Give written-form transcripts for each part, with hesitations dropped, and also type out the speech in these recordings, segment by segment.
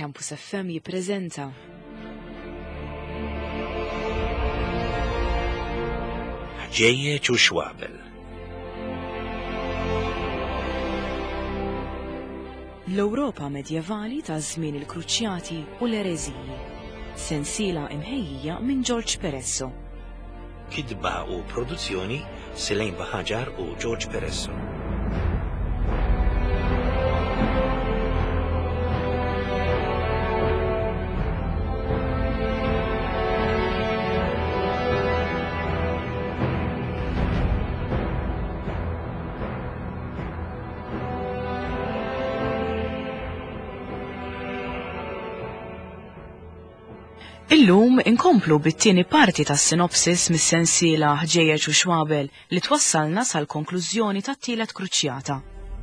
Campus FM jippreżenta Ħġejjeġ u xwabel. l-Ewropa medjevali ta' żmien il-Kruċjati u l-Ereżiji. Sensiela imħejjija minn George Peresso. Kitba u produzzjoni Selejn Baħaġar u George Peresso. Illum inkomplu bit-tieni parti tas-sinopsis mis-sensiela Ħġejjeġ u xwabel li twassalna sal-konklużjoni tat-tielet kruċjata.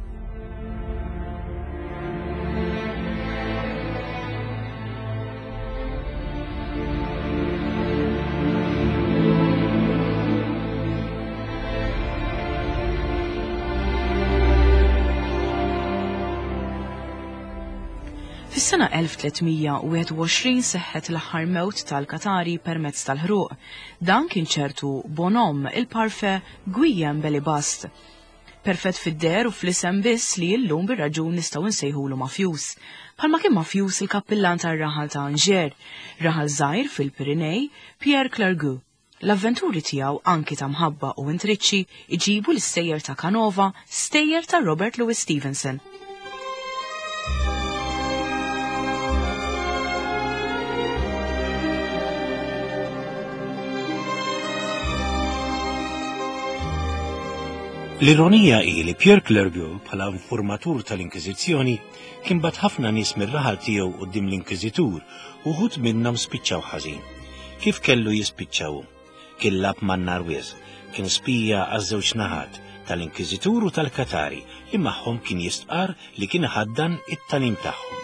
Fis-sena 1321 seħħet l-aħħar mewt tal-Katari permezz tal-ħruq. Dan kien ċertu Bonhomme il-Parfait Guillaume Belibast. Perfett fid-der u fl-isem biss li llum bir-raġun nistgħu nsejħulu mafjuż. Bħalma kien mafjuż il-kappillan tar-raħal ta' Angers, raħal żgħir fil-Pirinej, Pierre Clergeau. L-avventuri tiegħu anki ta' mħabba u intriċċi iġibu l-istejjer ta' Canova, stejjer ta' Robert Louis Stevenson. L-ironija hi li Pierre Clergeau bħala informatur tal-Inkwiżizzjoni kien bad ħafna nies mir-raħal tiegħu quddiem l-Inkwiżitur u wħud minnhom spiċċaw ħażin. Kif kellu jispiċċaw? Kien lab man-nar wisq, kien spija għaż-żewġ naħat tal-Inkwiżitur u tal-Katari li magħhom kien jistqar li kien ħaddan it-tagħlim tagħhom.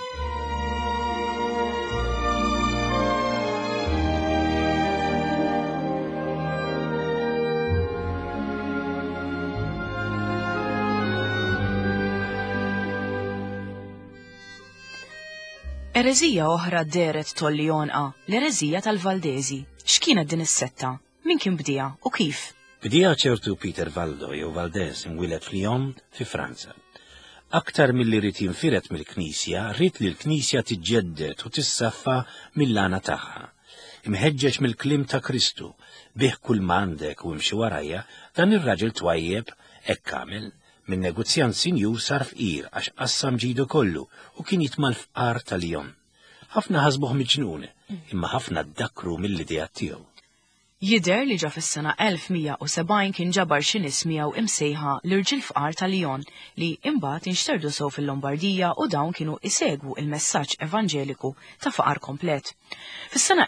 Ereżija oħra deret tolli jonqa, l-ereżija tal-Valdesi. X'kienet din is-setta? Min kien bdija u kif? Bdija ċertu Peter Valdo jew Valdez inwieled f'Lyon fi Franza. Aktar milli rid jinfiret mill-Knisja, rrid li l-Knisja tiġġedded u tissaffa mill-għana tagħha. Imħeġġeġ mill-kliem ta' Kristu, bih kull m'għandek u imxi warajja, dan ir-raġel twajjeb hekk għamel. Min negozjant sinjur sar fqir għax qassam ġidu kollu u kien jitma' l-fqar ta' Lyon. Ħafna ħasbuh miġnun, imma ħafna ddakru mill-idea tiegħu. Jidher li ġa fis-sena 1170 kien ġabar xi nies miegħu imsejħa l-irġiel fqar ta' Lyon li imbagħad inxterdu sew fil-Lombardija u dawn kienu isegwu il-messaġġ evanġeliku ta' faqar komplet. Fis-sena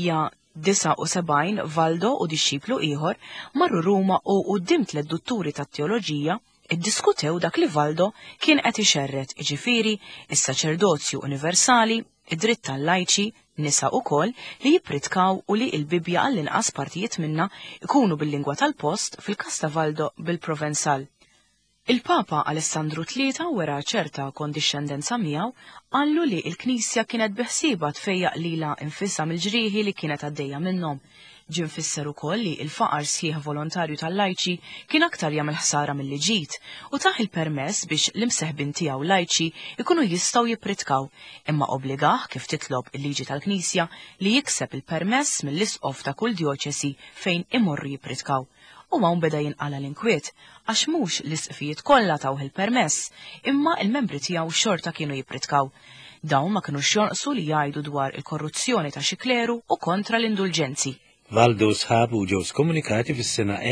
1179 Valdo u dixxiplu ieħor marru Ruma u quddiem tliet dutturi tat-teoloġija iddiskutew dak li Valdo kien qed ixerred, jiġifieri is-saċerdozju universali, id-dritt tal-lajċi, nisa wkoll li jippritkaw u li l-Bibja għall-inqas partijiet minnha ikunu bil-lingwa tal-post fil-każ ta' Valdo bil-Provenzal. Il-Papa Alessandru III wera ċerta kondixxendenza miegħu qallu li l-Knisja kienet biħsiebha tfejjaq lilha infisha mill-ġrieħi li kienet għaddejja minnhom. Ġie mfisser ukoll li l-faqar sħiħ volontarju tal-lajċi kien aktar jagħmel ħsara milli ġid u taħ il-permess biex l-imseħbin tiegħu lajċi ikunu jistgħu jippritkaw, imma obbligah kif titlob il-liġi tal-Knisja li jikseb il-permess mill-isqof ta' kull djoċesi fejn imorru jippritkaw. U hawn beda jinqala l-inkwiet għax mhux l-isqfijiet kollha tawh il-permess, imma il-membri tiegħu xorta kienu jippritkaw. Dawn ma kinux jonqsu li jgħidu dwar il-korruzzjoni ta' xi kleru u kontra l-indulġenzi. Valdo sħabu ġew skomunikati fis-sena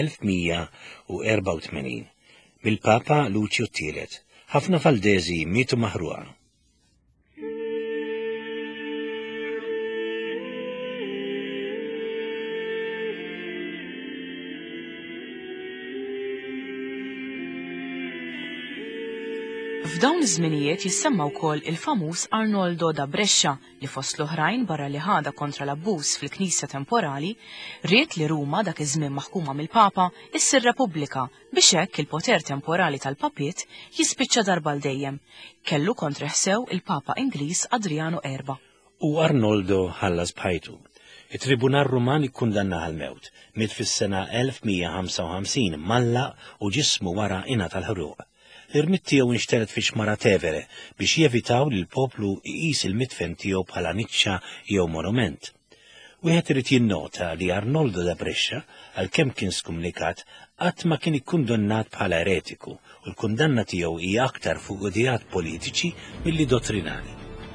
1184 mill-Papa Luċju III. Ħafna Valdesi mietu maħruqa. F'dawn iż-żminijiet jissemma wkoll il-famuż Arnoldo da Brescia li fost l-oħrajn barra li ħada kontra l-abbuż fil-Knisja Temporali ried li Ruma dak iż-żmien maħkuma mill-Papa issir Repubblika biex hekk il-poter temporali tal-Papiet jispiċċa darba l dejjem. Kellu kontraħsew il-Papa Ingliż Adriano Erba. U Arnoldo ħallas bħajtu. Il-Tribunal Ruman ikkundanna għal-mewt, mit fis-sena 1155 malla u ġismu wara ina tal-ħruq. L-irmit tiegħu nixteret fi xmara Tevere biex jevitaw li l-poplu jqis il-mitfen tiegħu bħala niċċa jew monument. Wieħed irid jinnota li Arnoldo da Brescia għalkemm kien skomunikat qatt ma kien ikkundannat bħala eretiku u l-kundanna tiegħu hija aktar fuq idejat politiċi milli dottrinali.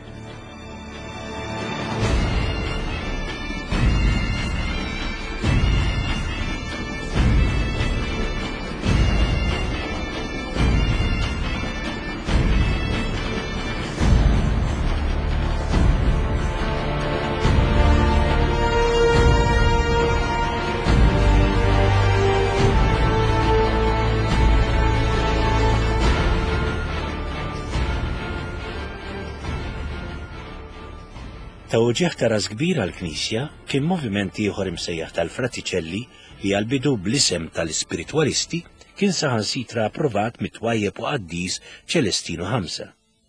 Tawġieħ ta' ras kbir għall-Knisja kien moviment ieħor imsejjaħ tal-Fratiċelli li għal-bidu bl-isem tal-Ispiritwalisti kien saħansitra approvat mit-twajjeb u qaddis Ċelestinu V.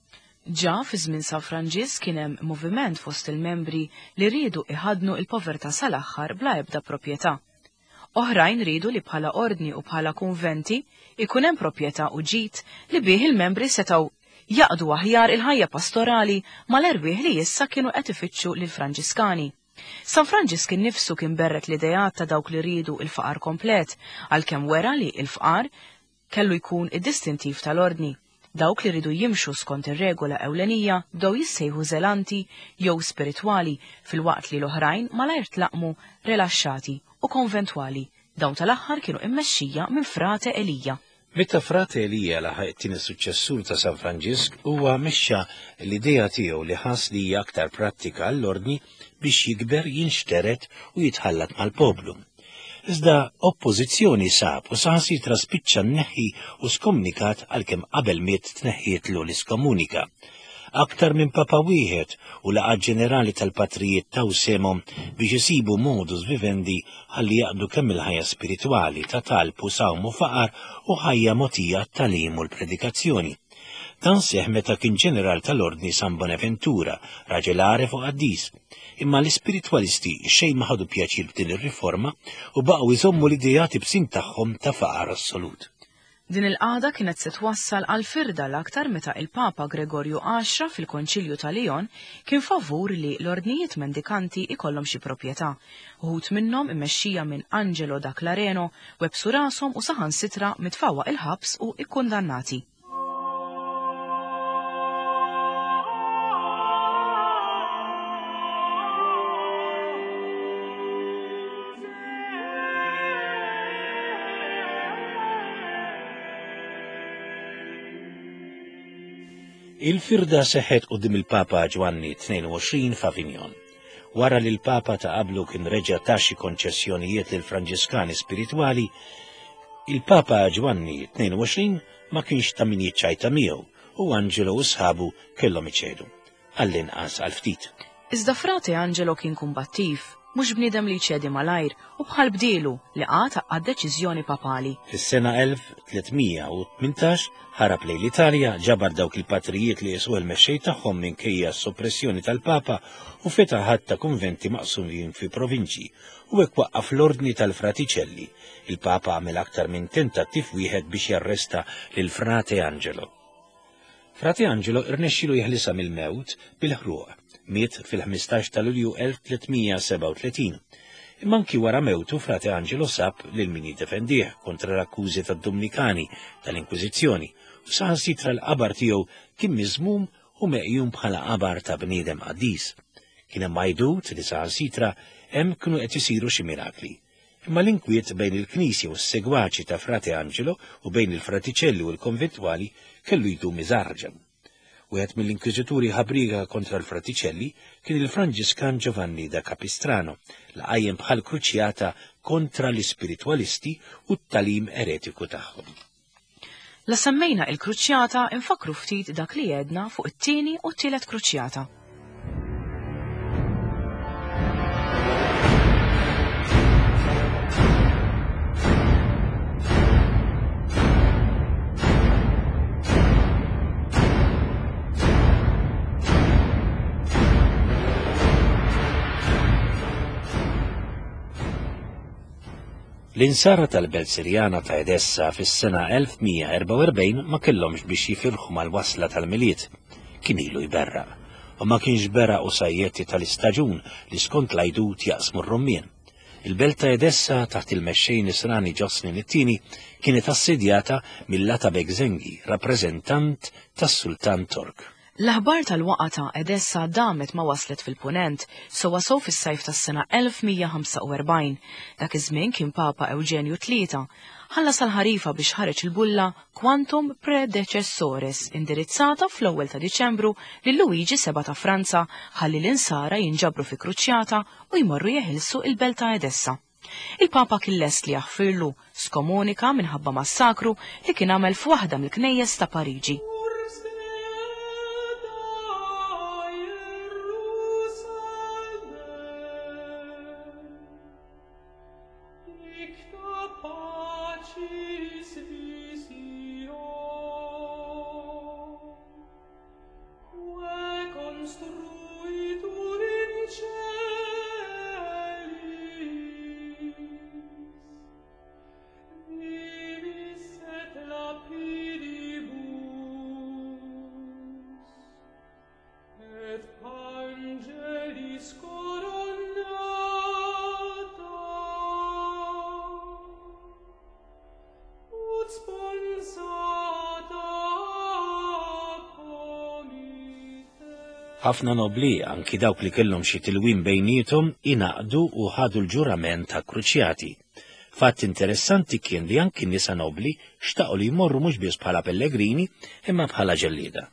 Ġa fi żmien San Franġis kien hemm moviment fost il-membri li riedu iħadnu il-povertà sal-aħħar bla ebda proprjetà. Oħrajn riedu li bħala ordni u bħala kunventi ikun hemm proprjetà u ġid li bih il-membri setgħu jaqdu aħjar il-ħajja pastorali mal-erbieħ li issa kienu qed ifittxu lill-Franġiskani. San Franġis kien nifsu kien berret l-idejat ta' dawk li riedu il-faqar komplet, għalkemm wera li il-faqar kellu jkun id-distintiv tal-ordni. Dawk li rridu jimxu skont ir-regola ewlenija bdew jissejħu żelanti jew spiritwali fil-waqt li l-oħrajn malajr tlaqmu relaxxati u konventwali. Dawn tal-aħħar kienu immexxija minn frate Elija. Meta frate Elija laħaq it-tieni suċċessur ta' San Franġisk huwa mexxa l-idea tiegħu li ħass li hija aktar prattika għall-ordni biex jikber jinxteret u jitħallat mal-poplu. Iżda oppożizzjoni sab u saħansitra spiċċa nneħħi u skomunikat għalkemm qabel miet tneħħietlu l-iskomunika. Aktar minn papa wieħed u laqgħat ġenerali tal-patrijiet taw semhom biex isibu modus vivendi ħalli jaqdu kemm il-ħajja spiritwali ta' talb u sawm u faqar u ħajja mogħtija t-tagħlim u l-predikazzjoni. Dan seħ meta kien ġeneral tal-ordni San Bonaventura, raġelare fuq qaddis. Imma l-ispiritwalisti xejn ma ħadu pjaċir b'din ir-riforma u baqgħu jżommu l-idejati b'sin tagħhom ta' faqar assolut. Din il-qagħda kienet se twassal għal firda l-aktar meta il-Papa Gregorju X fil-Konċilju ta' Lyon kien favur li l-ordnijiet mendikanti ikollhom xi proprjetà. Uħud minnhom immexxija minn Angelo da Clareno websu rashom u saħansitra mitfawwa il-ħabs u ikkundannati. Il-firda seħħet qudiem il-Papa Ġwanni 22 f'Avignon. Wara li l-Papa ta' qablu kien reġa' taxxi konċessjonijiet lil Franġiskani spiritwali, il-Papa Ġwanni 22 ma kienx ta' min jiċċajta miegħu u Angelo u sħabu kellhom iċedu. Għall-inqas għal ftit. Iżda frate Angelo kien kumbattiv, mhux bniedem li ċedi malajr u bħal bdielu li għad deċiżjoni papali. Fis-sena 1318 ħarab lejn l-Italja, ġabar dawk il-patrijiet li jesu l-mexxej tagħhom minkejja s-soppressjoni tal-Papa u feta ħadd ta' kunventi maqsumin fi provinċi u hekk waqqaf l-ordni tal-Fratiċelli. Il-Papa għamel aktar minn tentattiv wieħed biex jarresta lil Frate Angelo. Frate Angelo irnexxielu jeħlisa mill-mewt bil-ħruq. Miet fil-15 ta' Lulju 1337. Imma anki wara mewtu Frate Angelo sab lil min jiddefendih kontra l-akkużi tad-Dominikani tal-Inkwiżizzjoni u saħansitra l-qabar tiegħu kien miżmum u meqjum bħala qabar ta' bniedem qaddis. Kien hemm għajdut li saħansitra hemm kienu qed isiru xi mirakli. Imma l-inkwiet bejn il-Knisja u s-segwaċi ta' Frate Angelo u bejn il-Fratiċelli u l-konventwali kellu jdum iżarġan. Wieħed mill-inkwiżituri ħabriga kontra l-Fratiċelli kien il-Franġiskan Giovanni da Capistrano, laqajjem bħal kruċjata kontra l-ispiritwalisti u t-talim eretiku tagħhom. La semmejna il-kruċjata infakru ftit dak li jedna fuq it-tieni u t-tielet kruċjata. L-insara tal-Belt Sirjana ta' Edessa fis-sena 1144 ma kellhomx biex jifirħu mal-wasla tal-miliet. Kien ilu jberraq, u ma kienx berraq u sajjetti tal-istaġun li skont l-għajdut jaqsmu r-rummien. Il-Belt ta' Edessa taħt il-mexxej Nisrani Ġoslin it-tieni kienet assedjata mill-Atabek Zengi, rappreżentant tas-Sultan Tork. L-aħbar tal-waqa ta' Edessa damet ma waslet fil-punent, so wasow fis-sajf tas-sena 1145. Dak iż-żmien kien Papa Eugenju III ħallas sal-ħarifa biex ħareġ il-bulla Quantum Predecessores indirizzata fl-ewwel ta' Diċembru lil Luigi VII ta' Franza ħalli l-insara jinġabru fi kruċjata u jmorru jeħilsu il-Belt ta' Edessa. Il-Papa kien lest li jaħfirlu skomunika minħabba massakru li kien għamel f'waħda mill-knejjes ta' Pariġi. Ħafna nobli anki dawk li kellhom xi tilwim bejnietom inaqdu u ħadu l-ġurament ta' kruċjati. Fatt interessanti kien li anki nisa nobli xtaqgħu li jmorru mhux biss bħala pellegrini imma bħala ġellieda.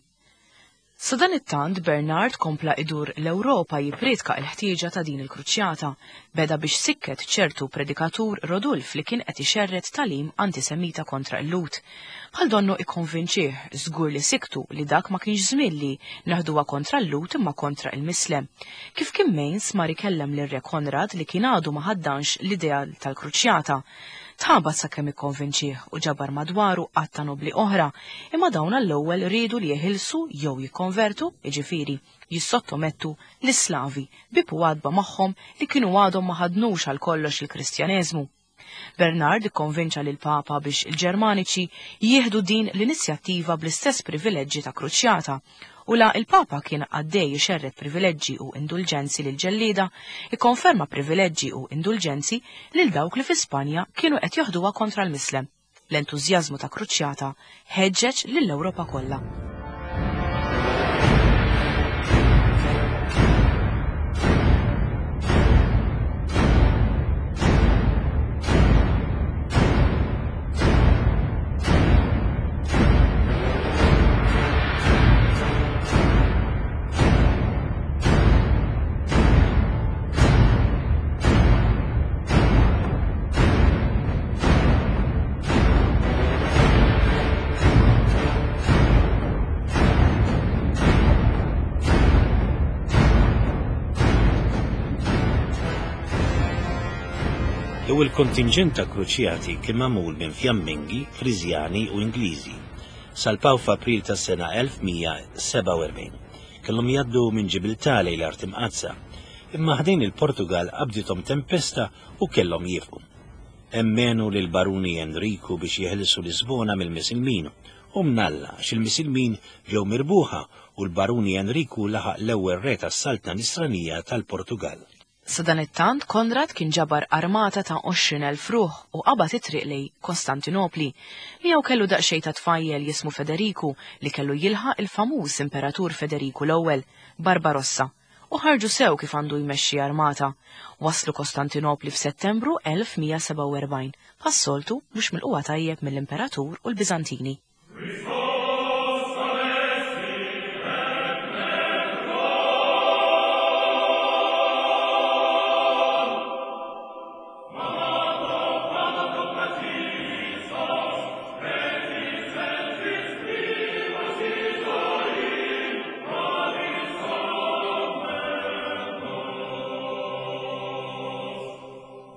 Sa dan it-tant Bernard kompla idur l-Ewropa jipritka l-ħtieġa ta' din il-kruċjata, beda biex sikket ċertu predikatur Rodulf li kien qed ixerret talim antisemita kontra l-Lut. Bħal donnu ikkonvinċih żgur li siktu li dak ma kienx żmien li naħduha kontra l-Lut imma kontra il-Mislem. Kif kien Mainz mar ikellem lir Re Konrad li kien għadu ma ħaddanx l-idea tal-kruċjata. Tħabat sakemm ikkonvinċih u ġabar madwaru għatta nobli oħra, imma dawn l-ewwel rridu li jeħilsu jew jikkonvertu, jiġifieri jissottomettu l-Slavi bibu għadba magħhom li kienu għadhom ma ħadnux għal kollox il-Kristjaneżmu. Bernard ikkonvinċa lil Papa biex il-Ġermaniċi jieħdu din l-inizjattiva bl-istess privileġġi ta' kruċjata, u la il-Papa kien għaddej ixerret privileġġi u indulġenzi lil ġellieda, ikkonferma privileġġi u indulġenzi lil dawk li fi Spanja kienu qed joħduha kontra l-Mislem. L-entużjażmu ta' kruċjata ħeġġeġ lill-Ewropa kollha. Il-kontingent ta' kruċjati kien magħmul minn Fjammingi, Friżjani u Ingliżi. Salpaw f'April tas-sena 1147. Kellhom jgħaddu minn Ġibiltà lejn l-Art Imqazza, imma ħdejn il-Portugal qabdithom tempesta u kellhom jifqu. Emmenu lil Baruni Enriku biex jeħilsu Lisbona mill-Misilmin u mnalla x'il-Misilmin ġew mirbuħa u l-Baruni Enriku laħaq l-ewwel re tas-Saltna Nisranija tal-Portugal. Sa dan it-tant Konrad kien ġabar armata ta' 20,000 ruħ u qabad it-triq lej Kostantinopli. Miegħu kellu daqsxejn ta' tfajjel jismu Federiku li kellu jilħaq il-famuż Imperatur Federiku l-ewwel, Barbarossa, u ħarġu sew kif għandu jmexxi armata. Waslu Kostantinopli f'Settembru 1147, pas-soltu mhux milquha tajjeb mill-Imperatur u l-Biżantini.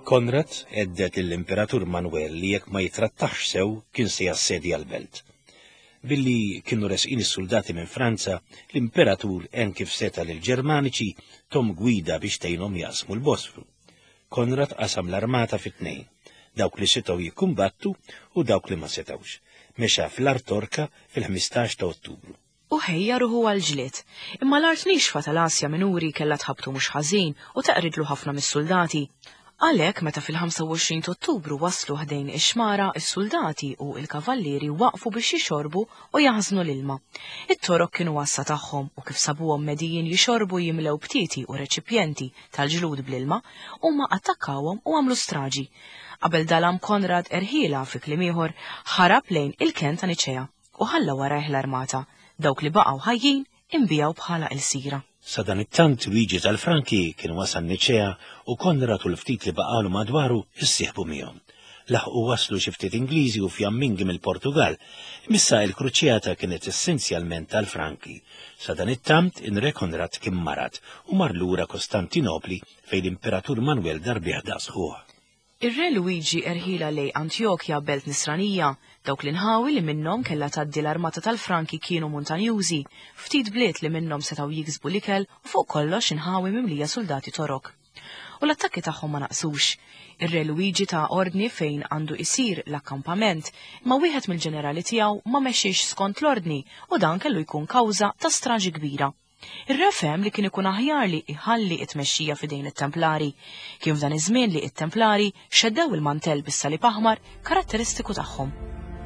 Konrad eddet l-Imperatur Manuel li jekk ma jitrattax sew kien se jassedja l-belt. Billi kienu resqin is-soldati minn Franza, l-Imperatur hemm kif seta lill-Ġermaniċi tom gwida biex tgħinhom jaqsmu l-Bosfru. Konrad qasam l-armata fit-tnejn, dawk li setgħu jikkumbattu u dawk li ma setgħux. Mexa fl-Artorka fil-15 ta' Ottubru. U ħejja ruħu għal-ġlied, imma l-art nixfa tal-Asja Minuri kellha tħabtu mhux ħażin u taqridlu ħafna mis-soldati. Għalhekk meta fil-25 Ottubru waslu ħdejn ix-xmara, is-soldati u l-kavallieri waqfu biex jixorbu u jaħżnu l-ilma. It-torok kienu wassa tagħhom u kif sabuhom medijin jixorbu jimlew btieti u reċipjenti tal-ġlud bl-ilma huma attakkawhom u għamlu straġi. Qabel dalam Konrad erħiela fi kliem ieħor ħarab lejn il-kent ta' Niċea u ħalla warajh l-armata. Dawk li baqgħu ħajjin imbijaw bħala il-sira. Sa dan it-tant Luigi tal-Franki kien wasal Niċea u Konrad u l-ftit li baqalu madwaru issieħbu miegħhom. Laħqu waslu xi ftit Ingliżi u fjammingi mill-Portugal, missa l-kruċjata kienet essenzjalment tal-Franki. Sa dan it-tant inre Konrad kien marat u mar lura Kostantinopli fejn l-Imperatur Manuel darbieħ daqsħuha. Ir-re Luigi erħila lej Antjokja belt nisranija, dawk l-inħawi li minnhom kellha tgħaddi l-armata tal-Franki kienu montanjużi, ftit bliet li minnhom setgħu jiksbu l-ikel u fuq kollox inħawi mimlija soldati torok. U l-attakki tagħhom ma naqsux. Ir-re Luigi ta' ordni fejn għandu isir l-akkampament, ma wieħed mill-ġenerali tiegħu ma mexxiex skont l-ordni u dan kellu jkun kawża ta' straġi kbira. Ir-re fehem li kien ikun aħjar li iħalli it-tmexxija f'idejn it-Templari, kien f'dan iż-żmien li it-Templari xeddew il-mantell bis-salib aħmar karatteristiku tagħhom.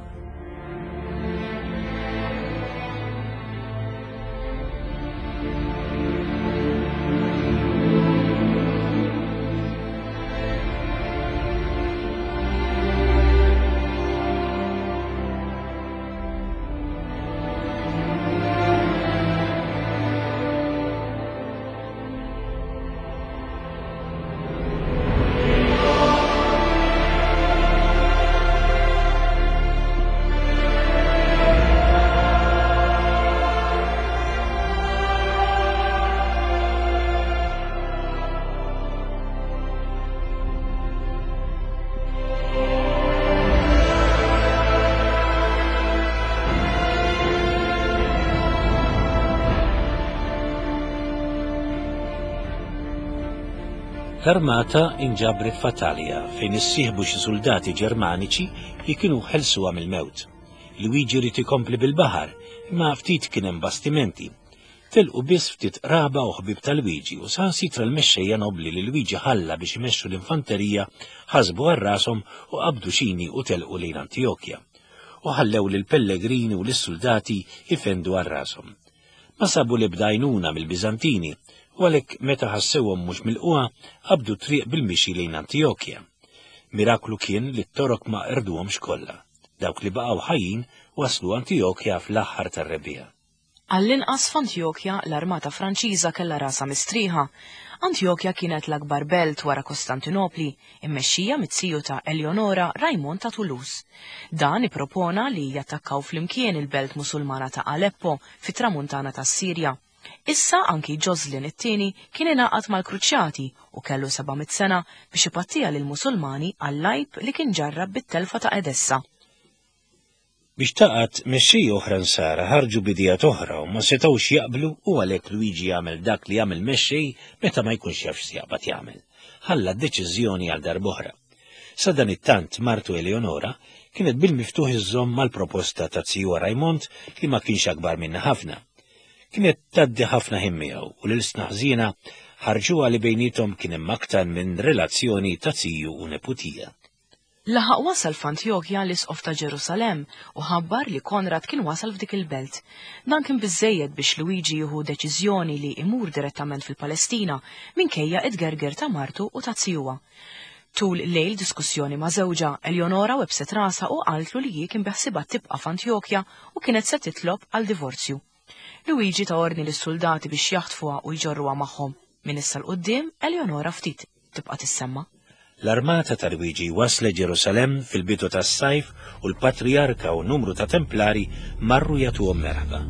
L-armata inġabret f'Atalja fejn issieħbu xi soldati Ġermaniċi li kienu ħelsuha mill-mewt. Luigi rid ikompli bil-baħar, imma ftit kien hemm bastimenti. Telqu biss ftit qraba u ħbib ta' Luigi u saħansitra l-mexxejja nobli li Luigi ħalla biex imexxu l-infanterija ħasbu għal rashom u qabdu xini u telqu lejn Antjokja. U ħallew lil Pellegrini u lis-soldati ifendu għal rashom. Ma sabu l-ebda għajnuna mill-Biżantini, u għalhekk meta ħassewhom mhux milquha qabdu triq bil-mixi lejn Antjokja. Miraklu kien li t-torok ma qerduhomx kollha. Dawk li baqgħu ħajjin waslu Antjokja fl-aħħar tar-rebbiegħa. Għall-inqas f'Antjokja l-armata Franċiża kellha rasa mistrieħa. Antjokja kienet l-akbar belt wara Kostantinopli, immexxija mit-siju ta' Eleonora Raimond ta' Toulouse. Dan ippropona li jattakkaw flimkien il-belt Musulmana ta' Aleppo fit-tramuntana tas-Sirja. Issa anki Ġożlin it-tieni kien ingħaqad mal-Kruċjati u kellu 700 sena biex ipattija lill-Musulmani għall-lajb li kien ġarrab bit-telfa ta' Edessa. Biex taqgħod mexxejja oħra nsara ħarġu bidijat oħra u ma setgħux jaqblu u għalhekk Luigi jagħmel dak li jagħmel mexxej meta ma jkunx jaf x'jaqbad jagħmel. Ħalla d-deċiżjoni għal darb'oħra. Sa dan it-tant martu Eleonora kienet bil-miftuħ iżżomm mal-proposta ta' Zio Raimond li ma kienx akbar minna ħafna. Kienet taddi ħafna ħimmiegħu u l-isnaħżina ħarġuha li bejnietom kien hemm aktar minn relazzjoni ta' Ziju u neputija. Laħaq wasal f'Antjokja l-isqof ta' Ġerusalem u ħabbar li Konrad kien wasal f'dik il-belt. Dan kien biżżejjed biex Luigi jieħu deċiżjoni li imur direttament fil-Palestina minkejja id-gerger ta' martu u ta' Zijuha. Tul lejl diskussjoni ma' żewġa, Eleonora webset rasa u qaltlu li kien beħsibha tibqa' f'Antjokja u kienet se titlob għal divorzju. Luigi ta' ordni lis-soldati biex jaħtfuha u jġorruha magħhom. Min issa l-qudiem Eleonora ftit tibqa' tissemma. L-armata ta' Luigi waslet Ġerusalem fil-bidu tas-sajf u l-Patriarka u numru ta' Templari marru jagħtuhom merħba.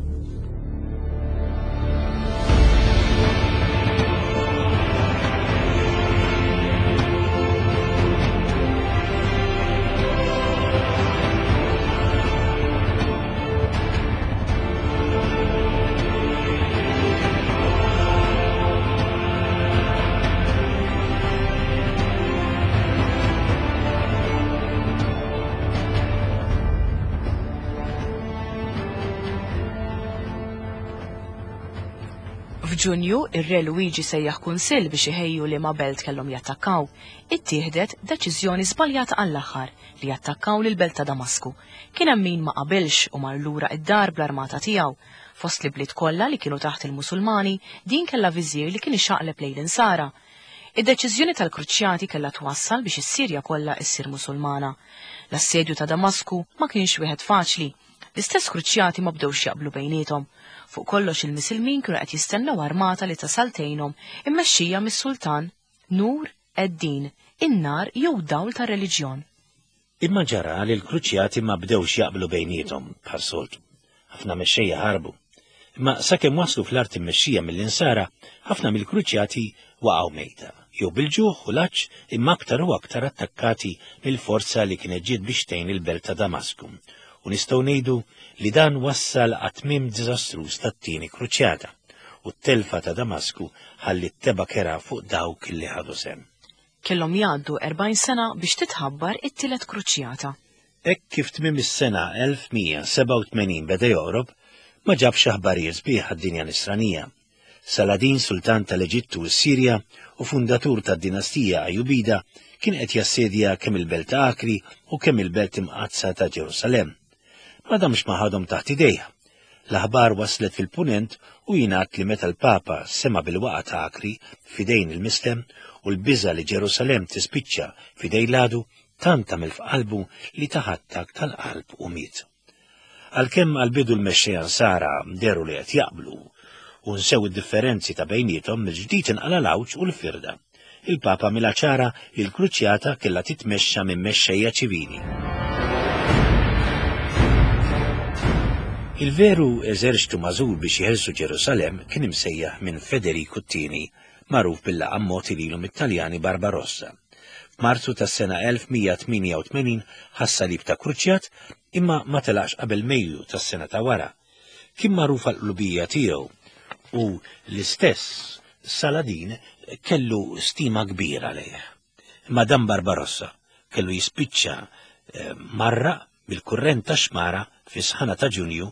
F'Ġunju, ir-Re Luigi sejjaħ kunsill biex iħejju li ma' belt kellhom jattakkaw. Ittieħdet deċiżjoni żbaljata għall-aħħar li jattakkaw lil belt ta' Damasku. Kien hemm min ma qabilx u mar lura id-dar bl-armata tiegħu. Fost li bliet kollha li kienu taħt il-Musulmani, din kellha viżir li kien ixaqleb lejn insara. Id-deċiżjoni tal-Kruċjati kellha twassal biex is-Sirja kollha issir Musulmana. L-assedju ta' Damasku ma kienx wieħed faċli. L-istess Kruċjati ma bdewx jaqblu bejniethom. Fuq kollox il-Misilmin kienu qed jistennew armata li tasaltejnhom immexxija mis-Sultan Nur ed-Din, in-nar jew dawl ta' reliġjon. Imma ġara li l-Kruċjati ma bdewx jaqblu bejniethom bħal soltu. Ħafna mexxejja ħarbu. Imma sakemm waslu fl-art immexxija mill-insara, ħafna mill-Kruċjati waqgħu mejta, jew bil-ġuħ u l-aċċ imma aktar u aktar attakkati mill-forza li kienet ġiet biex tgħin il-belt ta' Damasku. U nistgħu ngħidu li dan wassal għat-tmiem diżastruż tat-tieni Kruċjata u t-telfa ta' Damasku ħalli t-teba kera fuq dawk illi ħadu sem. Kellhom jgħaddu 40 sena biex titħabbar it-tielet Kruċjata. Hekk kif tmiem is-sena 1187 beda joqrob, ma ġabx aħbarijiet sbieħ għad-dinja nisranija. Saladin, sultan tal-Eġittu u s-Sirja u fundatur tad-dinastija Ajubida, kien qed jassedja kemm il-belt ta' Akri u kemm il-belt imqazza ta' Ġerusalem. Madamx maħadhom taħt idejha. L-aħbar waslet fil-punent u jingħad li meta l-Papa sema bil-waqa ta' Akri fidejn il-Mislem u l-biża li Ġerusalem tispiċċa fidej Ladu tant tagħmel f'qalbu li taħattak tal-qalb u miet. Għalkemm għal-bidu l-mexxejja Ansara deru li qed jaqblu u nsew id-differenzi ta' bejniethom mill-ġdid inqala l-awġ u l-firda. Il-Papa mila ċara li l-Kruċjata kellha titmexxa minn mexxejja ċivili. Il-veru eżerċitu mażul biex jħelsu Ġerusalem kien imsejjaħ minn Federico II, magħruf bil-laqam mod ililhom It-Taljani Barbarossa. F'Marzu tas-sena 1188 ħassalib ta' Kruċjat imma ma telaqx qabel Mejju tas-sena ta' wara. Kien magħruf għall-qlubija tiegħu u l-istess Saladin kellu stima kbira lejh. Imma dan Barbarossa kellu jispiċċa marra bil-kurrent ta' Xmara fi sħana ta' Ġunju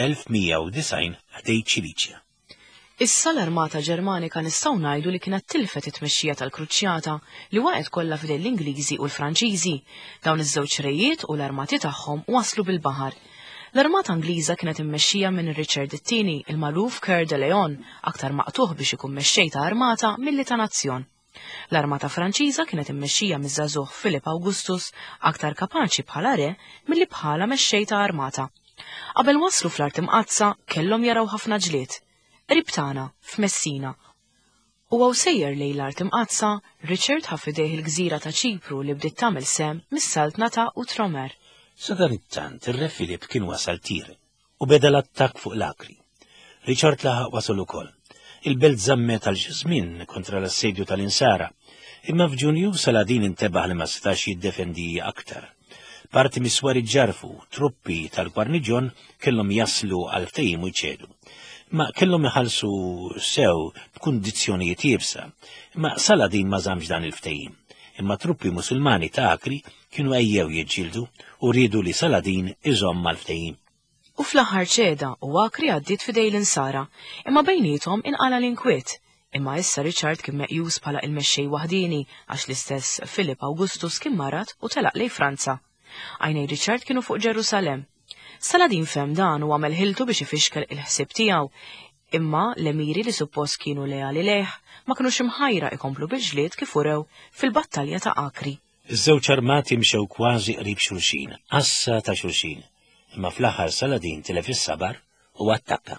1190 ħdejn Ċiliċja. Issa l-Armata Ġermanika nistgħu ngħidu li kienet tilfet it-tmexxija tal-Kruċjata li waqgħet kollha fidejn l-Ingliżi u l-Franċiżi. Dawn iż-żewġ rejiet u l-armati tagħhom waslu bil-baħar. L-Armata Ingliża kienet immexxija minn Richard II, il-magħruf Coeur de Leon, aktar maqtuħ biex ikun mexxej ta' armata milli ta' nazzjon. L-Armata Franċiża kienet immexxija miż-żagħżugħ Philip Augustus, aktar kapaċi bħala re milli bħala mexxej ta' armata. Qabel waslu fl-Art Imqazza kellhom jaraw ħafna ġlied. Ribtana f'Messina. U għaw sejjer lejn l-Art Imqazza, Richard ħafidejh il-gżira ta' Ċipru li bdiet tagħmel sem mis-Saltna ta' Utromer. Sa dan it-tant ir-Re Filip kien wasal Tire u beda l-attakk fuq l-Akri. Richard laħaq wasal ukoll. Il-belt żammet għal xi żmien kontra l-assedju tal-insara, imma f'Ġunju Saladin intebaħ li ma setax jiddefendi aktar. Parti miswar ġarfu, truppi tal-Gwarniġġjon kellhom jaslu għal ftehim u jċedu. Ma kellhom iħallsu sew b'kundizzjonijiet jibsa, imma Saladin ma żamx dan il-ftehim. Imma truppi Musulmani ta' Akri kienu ejjew jiġġieldu u riedu li Saladin iżomm mal-ftehim. U fl-aħħar ċeda u Akri għaddiet fidej l-insara, imma bejniethom inqala l-inkwiet. Imma issa Richard kien meqjus bħala il-mexxej waħdini għax l-istess Philip Augustus kien marat u telaq lejn Franza. Għajnej Richard kienu fuq Ġerusalem. Saladin fem dan u għamel ħiltu biex ifixkel il-ħsieb tiegħu, imma l-emiri li suppost kienu lejali lejh ma kinux imħajra ikomplu bil-ġlied kif urew fil-battalja ta' Akri. Iż-żewġ armati mxew kważi qrib xulxin, assa ta' xulxin, imma fl-aħħar Saladin tilef is-sabar u attakka.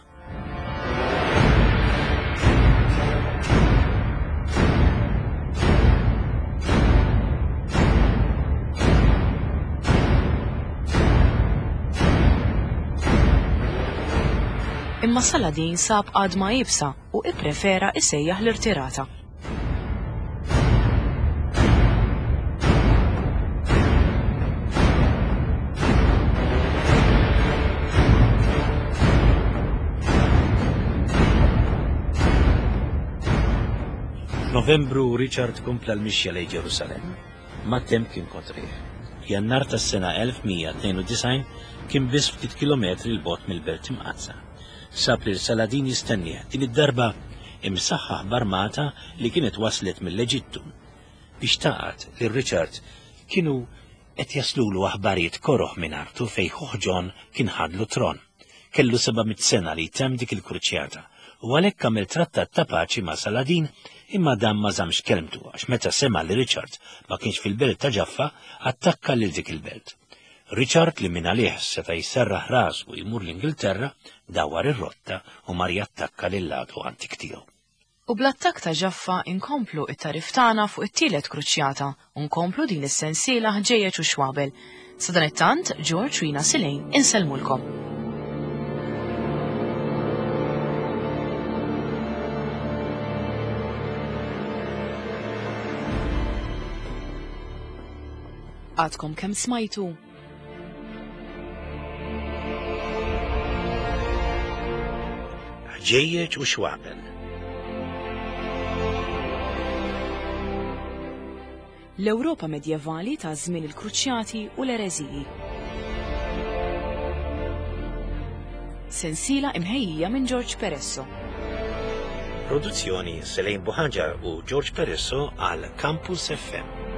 Imma Saladin sab għadma jibsa u ipprefera isejjaħ l-irtirata. F'Novembru Richard kompla l-mixja lejn Ġerusalem, ma temp kien kontrih. Jannar tas-sena 1192 kien biss ftit kilometri l-bogħod mill-Belt Imqazza. Sab li Saladin jistennieh din id-darba imsaħħaħ b'armata li kienet waslet mill-Eġittu. Biex taqat li Richard kienu qed jaslulu aħbarijiet koroħ minn Artur fejn Ħuħ kien ħadlu tron. Kellu 700 sena li tem dik il-kruċjata u għalhekk għamel trattat ta' paċi ma' Saladin imma dan ma żamx kelmtu għax meta sema li Richard ma kienx fil-belt ta' Ġaffa attakka lil dik il-belt. Richard li minn għalih seta' jserraħ ras u jmur l-Ingilterra dawar ir-rotta u mar jattakka lil-ladu antik tiegħu. U bl-attak ta' Ġaffa inkomplu it-tarif tagħna fuq it-tielet kruċjata u nkomplu din is-sensiela ħġejjeġ u xwabel. Sa dan it-tant George Rina Silejn insellmulkom. Għadkom kemm smajtu? Ħġejjeġ u xwabel. L-Ewropa medjevali ta' żmien il-kruċjati u l-ereżiji. Sensiela imħejjija minn George Peresso. Produzzjoni Selejn Buħaġar u George Peresso għal Campus FM.